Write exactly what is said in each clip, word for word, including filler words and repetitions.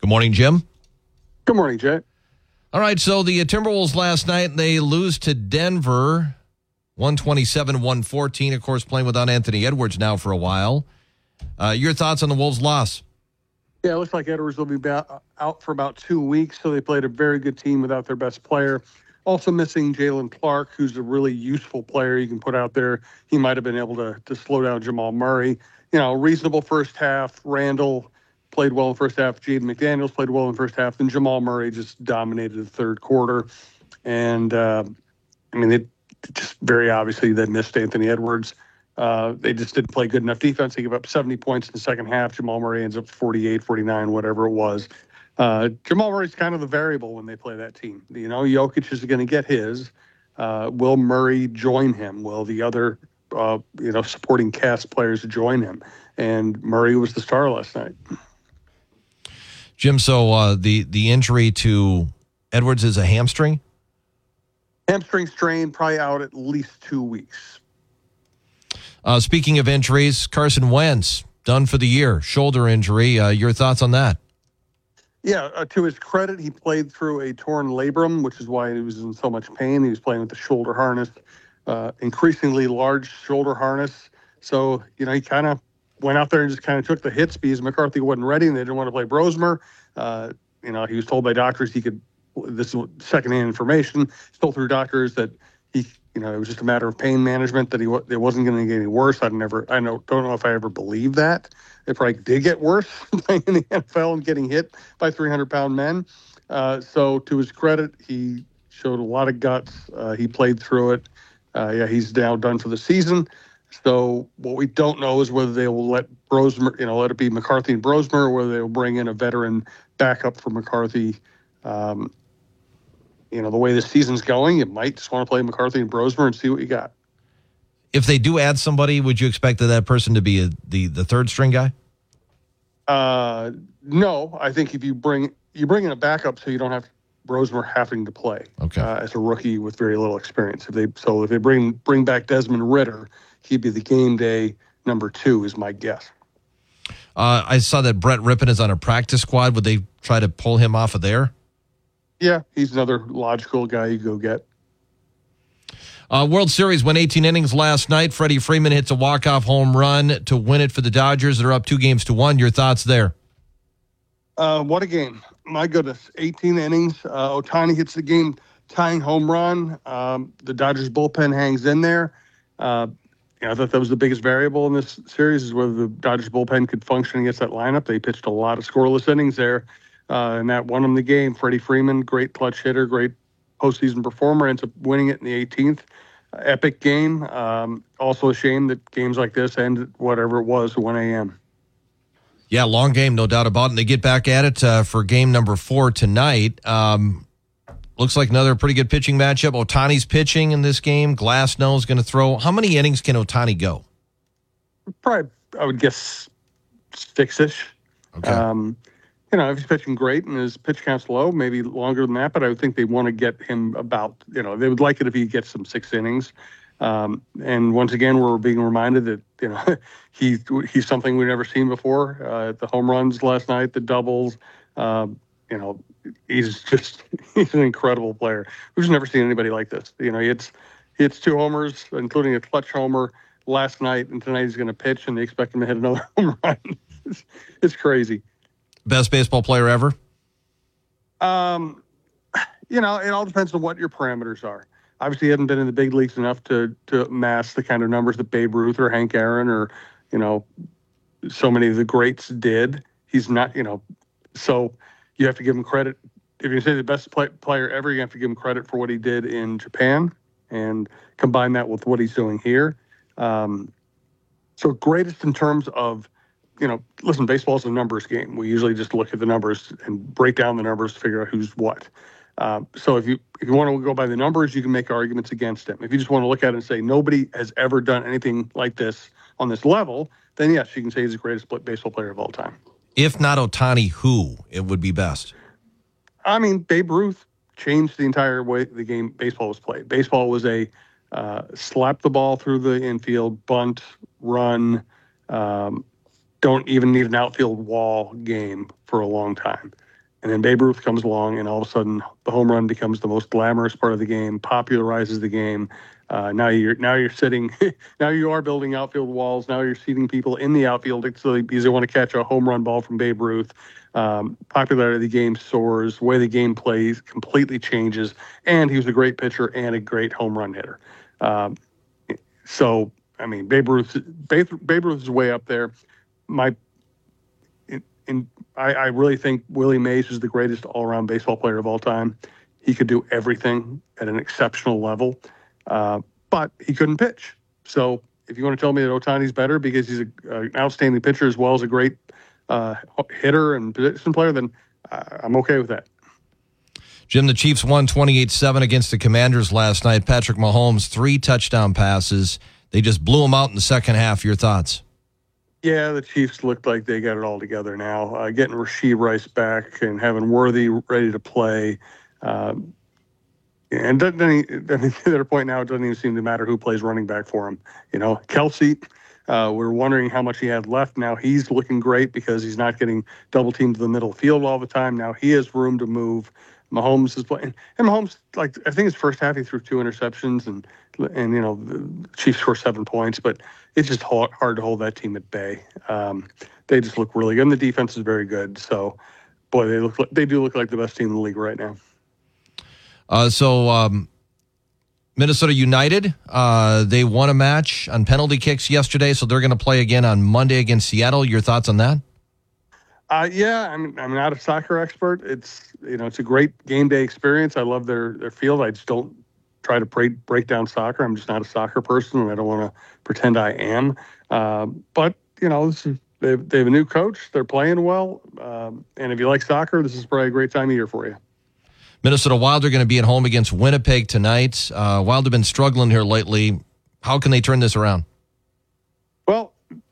Good morning, Jim. Good morning, Jay. All right, so the Timberwolves last night, they lose to Denver, one twenty-seven one fourteen, of course, playing without Anthony Edwards now for a while. Uh, your thoughts on the Wolves' loss? Yeah, it looks like Edwards will be ba- out for about two weeks, so they played a very good team without their best player. Also missing Jalen Clark, who's a really useful player you can put out there. He might have been able to to slow down Jamal Murray. You know, reasonable first half. Randall played well in the first half. Jaden McDaniels played well in the first half. Then Jamal Murray just dominated the third quarter. And, uh, I mean, it just very obviously they missed Anthony Edwards. Uh, they just didn't play good enough defense. They gave up seventy points in the second half. Jamal Murray ends up forty-eight, forty-nine, whatever it was. Uh, Jamal Murray's kind of the variable when they play that team. You know, Jokic is going to get his. Uh, will Murray join him? Will the other, uh, you know, supporting cast players join him? And Murray was the star last night. Jim, so uh, the, the injury to Edwards is a hamstring? Hamstring strain, probably out at least two weeks. Uh, speaking of injuries, Carson Wentz, done for the year, shoulder injury. Uh, your thoughts on that? Yeah, uh, to his credit, he played through a torn labrum, which is why he was in so much pain. He was playing with the shoulder harness, uh, increasingly large shoulder harness. So, you know, he kind of went out there and just kind of took the hits because McCarthy wasn't ready and they didn't want to play Brosmer. Uh, you know, he was told by doctors he could, this is secondhand information, he's told through doctors that he, you know, it was just a matter of pain management, that he it wasn't going to get any worse. I never, I know, don't know if I ever believed that. It probably did get worse playing in the N F L and getting hit by three hundred pound men. Uh, so to his credit, he showed a lot of guts. Uh, he played through it. Uh, yeah, he's now done for the season. So what we don't know is whether they will let Brosmer, you know, let it be McCarthy and Brosmer, or whether they will bring in a veteran backup for McCarthy. Um, you know, the way the season's going, you might just want to play McCarthy and Brosmer and see what you got. If they do add somebody, would you expect that, that person to be a, the the third string guy? Uh, no, I think if you bring you bring in a backup, so you don't have Brosmer having to play okay. uh, as a rookie with very little experience. If they so if they bring bring back Desmond Ridder, he'd be the game day number two, is my guess. Uh, I saw that Brett Rippon is on a practice squad. Would they try to pull him off of there? Yeah, he's another logical guy you go get. Uh, World Series went eighteen innings last night. Freddie Freeman hits a walk-off home run to win it for the Dodgers. They're up two games to one. Your thoughts there? Uh, what a game. My goodness, eighteen innings. Uh, Ohtani hits the game-tying home run. Um, the Dodgers bullpen hangs in there. Uh, you know, I thought that was the biggest variable in this series, is whether the Dodgers bullpen could function against that lineup. They pitched a lot of scoreless innings there, uh, and that won them the game. Freddie Freeman, great clutch hitter, great postseason performer, ends up winning it in the eighteenth. Epic game. Um, also a shame that games like this end at whatever it was, one a.m. Yeah, long game, no doubt about it. And they get back at it uh, for game number four tonight. Um, looks like another pretty good pitching matchup. Ohtani's pitching in this game. Glasnow's going to throw. How many innings can Ohtani go? Probably, I would guess, six-ish. Okay. Um, you know, if he's pitching great and his pitch count's low, maybe longer than that, but I would think they want to get him about, you know, they would like it if he gets some six innings. Um, and once again, we're being reminded that, you know, he, he's something we've never seen before. Uh, the home runs last night, the doubles, um, you know, he's just, he's an incredible player. We've just never seen anybody like this. You know, it's, it's two homers, including a clutch homer last night, and tonight he's going to pitch, and they expect him to hit another home run. it's, it's crazy. Best baseball player ever? Um, you know, it all depends on what your parameters are. Obviously, he hasn't been in the big leagues enough to to amass the kind of numbers that Babe Ruth or Hank Aaron or, you know, so many of the greats did. He's not, you know, so you have to give him credit. If you say the best play, player ever, you have to give him credit for what he did in Japan and combine that with what he's doing here. Um, so greatest in terms of, you know, listen, baseball is a numbers game. We usually just look at the numbers and break down the numbers to figure out who's what. Um, so if you if you want to go by the numbers, you can make arguments against him. If you just want to look at it and say nobody has ever done anything like this on this level, then yes, you can say he's the greatest baseball player of all time. If not Ohtani, who it would be best? I mean, Babe Ruth changed the entire way the game baseball was played. Baseball was a uh, slap the ball through the infield, bunt, run. Um, don't even need an outfield wall game for a long time. And then Babe Ruth comes along, and all of a sudden, the home run becomes the most glamorous part of the game, popularizes the game. Uh, now you're now you're sitting, now you are building outfield walls. Now you're seating people in the outfield because they want to catch a home run ball from Babe Ruth. Um, popularity of the game soars. The way the game plays completely changes. And he was a great pitcher and a great home run hitter. Um, so, I mean, Babe Ruth, Babe, Babe Ruth is way up there. My And I, I really think Willie Mays is the greatest all-around baseball player of all time. He could do everything at an exceptional level, uh, but he couldn't pitch. So if you want to tell me that Ohtani's better because he's a, uh, an outstanding pitcher as well as a great uh, hitter and position player, then uh, I'm okay with that. Jim, the Chiefs won twenty-eight seven against the Commanders last night. Patrick Mahomes, three touchdown passes. They just blew them out in the second half. Your thoughts? Yeah, the Chiefs looked like they got it all together now. Uh, getting Rashee Rice back and having Worthy ready to play. Um, and doesn't any, at their point now, it doesn't even seem to matter who plays running back for him. You know, Kelsey, uh, we're wondering how much he had left. Now he's looking great because he's not getting double teamed to the middle field all the time. Now he has room to move. Mahomes is playing, and Mahomes, like I think his first half he threw two interceptions, and and you know the Chiefs scored seven points, but it's just hard, hard to hold that team at bay. Um, they just look really good, and the defense is very good. So, boy, they look like, they do look like the best team in the league right now. Uh, so, um, Minnesota United, uh, they won a match on penalty kicks yesterday, so they're going to play again on Monday against Seattle. Your thoughts on that? Uh, yeah, I'm I'm not a soccer expert. It's you know it's a great game day experience. I love their their field. I just don't try to break break down soccer. I'm just not a soccer person, and I don't want to pretend I am. Uh, but you know, this is, they have, they have a new coach. They're playing well, um, and if you like soccer, this is probably a great time of year for you. Minnesota Wild are going to be at home against Winnipeg tonight. Uh, Wild have been struggling here lately. How can they turn this around? Well,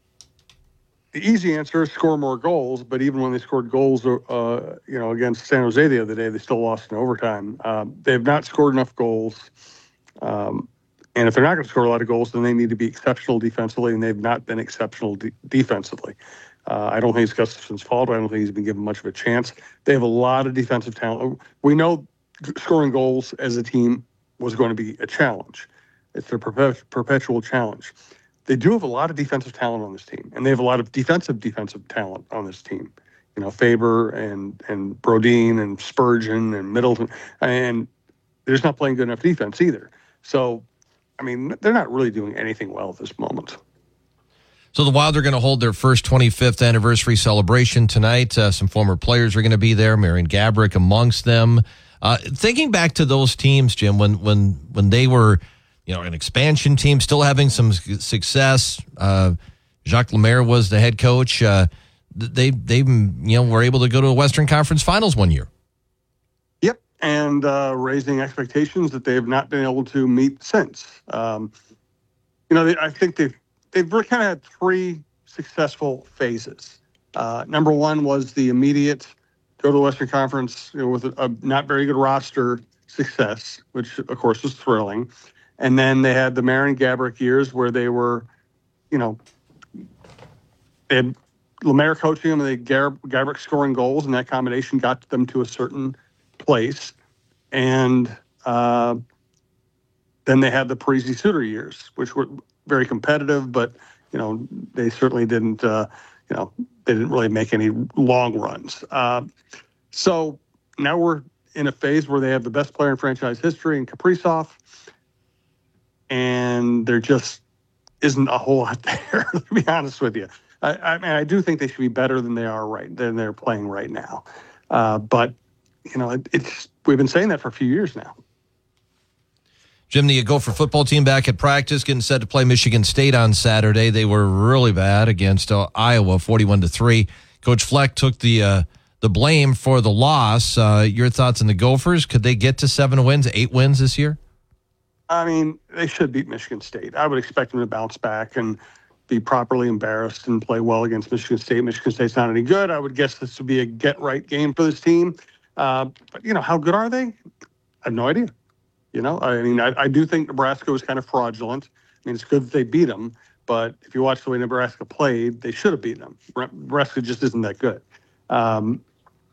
the easy answer is score more goals, but even when they scored goals, uh, you know, against San Jose the other day, they still lost in overtime. Um, they have not scored enough goals, um, and if they're not going to score a lot of goals, then they need to be exceptional defensively, and they've not been exceptional de- defensively. Uh, I don't think it's Gustafson's fault. I don't think he's been given much of a chance. They have a lot of defensive talent. We know scoring goals as a team was going to be a challenge. It's their perpet- perpetual challenge. They do have a lot of defensive talent on this team, and they have a lot of defensive defensive talent on this team. You know, Faber and and Brodin and Spurgeon and Middleton, and they're just not playing good enough defense either. So, I mean, they're not really doing anything well at this moment. So the Wild are going to hold their first twenty-fifth anniversary celebration tonight. Uh, some former players are going to be there, Marian Gaborik amongst them. Uh, thinking back to those teams, Jim, when when when they were, you know, an expansion team, still having some success. Uh, Jacques Lemaire was the head coach. Uh, they they you know were able to go to a Western Conference Finals one year. Yep, and uh, raising expectations that they have not been able to meet since. Um, you know, they, I think they've they've kind of had three successful phases. Uh, number one was the immediate go to the Western Conference, you know, with a, a not very good roster success, which of course was thrilling. And then they had the Marian Gaborik years where they were, you know, they had Lemaire coaching them and they Gab- Gaborik scoring goals, and that combination got them to a certain place. And uh, then they had the Parise Suter years, which were very competitive, but, you know, they certainly didn't, uh, you know, they didn't really make any long runs. Uh, so now we're in a phase where they have the best player in franchise history in Kaprizov, and there just isn't a whole lot there, to be honest with you. I, I mean, I do think they should be better than they are right than they're playing right now. Uh, but you know, it, it's we've been saying that for a few years now. Jim, the Gopher football team back at practice, getting set to play Michigan State on Saturday. They were really bad against uh, Iowa, forty-one to three. Coach Fleck took the uh, the blame for the loss. Uh, your thoughts on the Gophers? Could they get to seven wins, eight wins this year? I mean, they should beat Michigan State. I would expect them to bounce back and be properly embarrassed and play well against Michigan State. Michigan State's not any good. I would guess this would be a get-right game for this team. Uh, but, you know, how good are they? I have no idea. You know, I mean, I, I do think Nebraska was kind of fraudulent. I mean, it's good that they beat them, but if you watch the way Nebraska played, they should have beaten them. Nebraska just isn't that good. Um,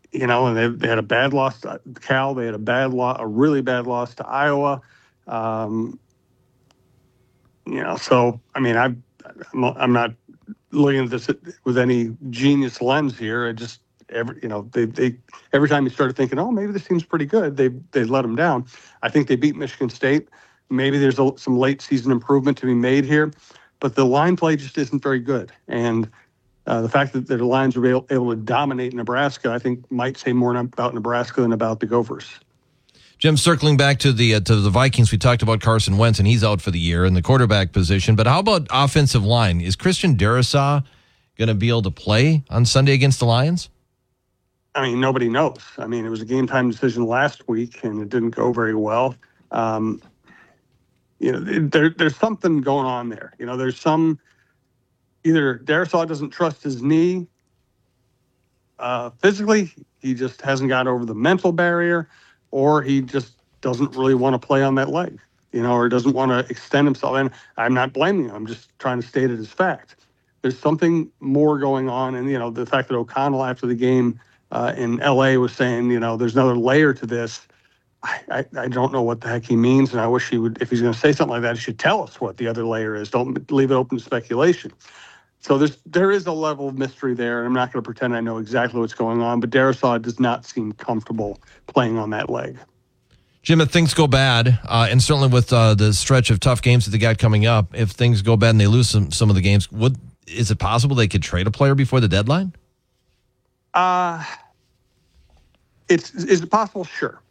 you know, and they, they had a bad loss to Cal. They had a bad loss, a really bad loss to Iowa. Um, you know, so, I mean, I, I'm not looking at this with any genius lens here. I just, every, you know, they, they, every time you started thinking, oh, maybe this team's pretty good, they, they let them down. I think they beat Michigan State. Maybe there's a, some late season improvement to be made here, but the line play just isn't very good. And uh, the fact that their Lions were able, able to dominate Nebraska, I think might say more about Nebraska than about the Gophers. Jim, circling back to the uh, to the Vikings, we talked about Carson Wentz, and he's out for the year in the quarterback position. But how about offensive line? Is Christian Darrisaw going to be able to play on Sunday against the Lions? I mean, nobody knows. I mean, it was a game-time decision last week, and it didn't go very well. Um, you know, there, there's something going on there. You know, there's some – either Darrisaw doesn't trust his knee uh, physically, he just hasn't got over the mental barrier, or he just doesn't really want to play on that leg, you know, or doesn't want to extend himself. And I'm not blaming him. I'm just trying to state it as fact. There's something more going on. And, you know, the fact that O'Connell after the game uh, in L A was saying, you know, there's another layer to this. I, I, I don't know what the heck he means. And I wish he would, if he's going to say something like that, he should tell us what the other layer is. Don't leave it open to speculation. So there's, there is a level of mystery there, and I'm not going to pretend I know exactly what's going on, but Darrisaw does not seem comfortable playing on that leg. Jim, if things go bad, uh, and certainly with uh, the stretch of tough games that they got coming up, if things go bad and they lose some, some of the games, would is it possible they could trade a player before the deadline? Uh, it's is it possible? Sure.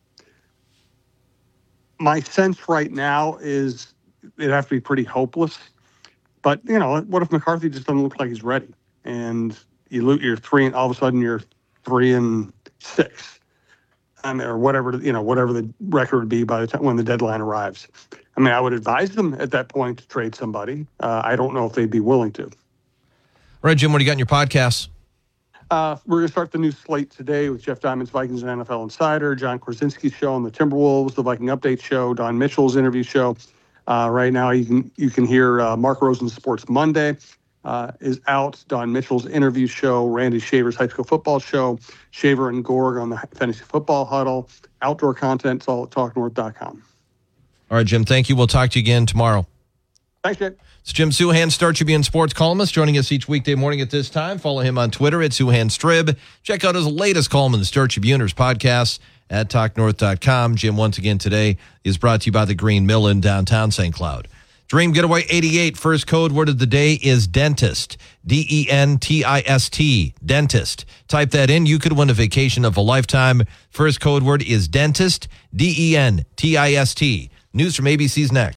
My sense right now is it'd have to be pretty hopeless. But, you know, what if McCarthy just doesn't look like he's ready? And you loot you're three, and all of a sudden you're three and six, I mean, or whatever, you know, whatever the record would be by the time when the deadline arrives. I mean, I would advise them at that point to trade somebody. Uh, I don't know if they'd be willing to. All right, Jim, what do you got in your podcasts? Uh, we're going to start the new slate today with Jeff Diamond's Vikings and N F L Insider, John Krasinski's show on the Timberwolves, the Viking Update show, Don Mitchell's interview show. Uh, right now, you can you can hear uh, Mark Rosen's Sports Monday uh, is out. Don Mitchell's interview show, Randy Shaver's high school football show, Shaver and Gorg on the Fantasy Football Huddle. Outdoor content, it's all at talk north dot com. All right, Jim, thank you. We'll talk to you again tomorrow. Thanks, Jay. It's Jim Souhan, Star Tribune sports columnist, joining us each weekday morning at this time. Follow him on Twitter at Souhan Strib. Check out his latest column in the Star Tribuneers podcast at talk north dot com. Jim, once again today, is brought to you by the Green Mill in downtown Saint Cloud. Dream Getaway eighty-eight, first code word of the day is dentist. D E N T I S T, dentist. Type that in. You could win a vacation of a lifetime. First code word is dentist. D E N T I S T. News from A B C's next.